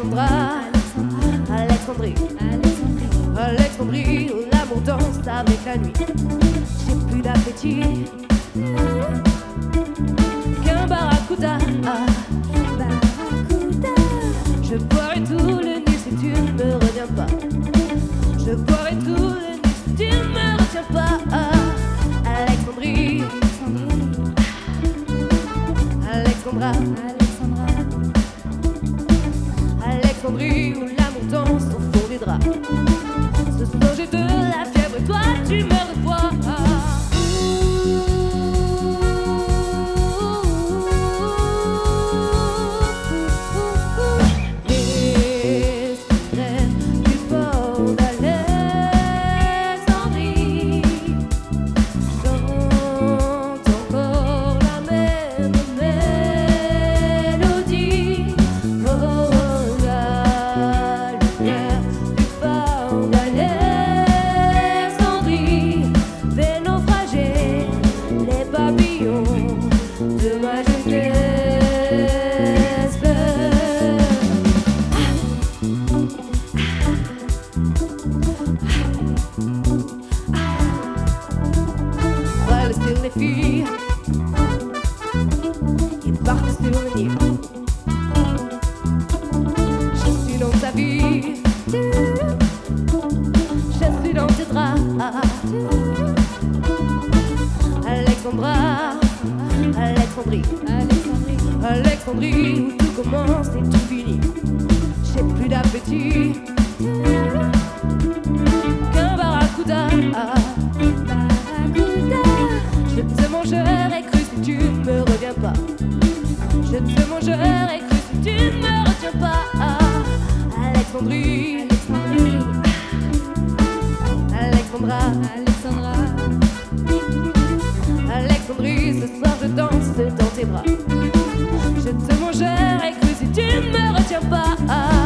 Alexandra, Alexandrie, Alexandrie, où l'amour danse avec la nuit. J'ai plus d'appétit qu'un barracuda. Je boirai tout le nuit si tu ne me reviens pas. Je boirai tout le nuit si tu ne me retiens pas. Alexandrie, Alexandra, Alexandrie, où l'amour danse au fond des draps. Ce soir j'ai de la fièvre et toi tu meurs de froid. Les filles qui partent sur le Nil. Je suis dans ta vie, je suis dans tes draps. Alexandra, Alexandrie, Alexandrie, où tout commence et tout finit. J'ai plus d'appétit qu'un barracuda. Je te mangerai cru si tu ne me reviens pas. Je te mangerai cru si tu ne me retiens pas. Alexandrie, Alexandra, Alexandrie, ce soir je danse dans tes bras. Je te mangerai cru si tu ne me retiens pas.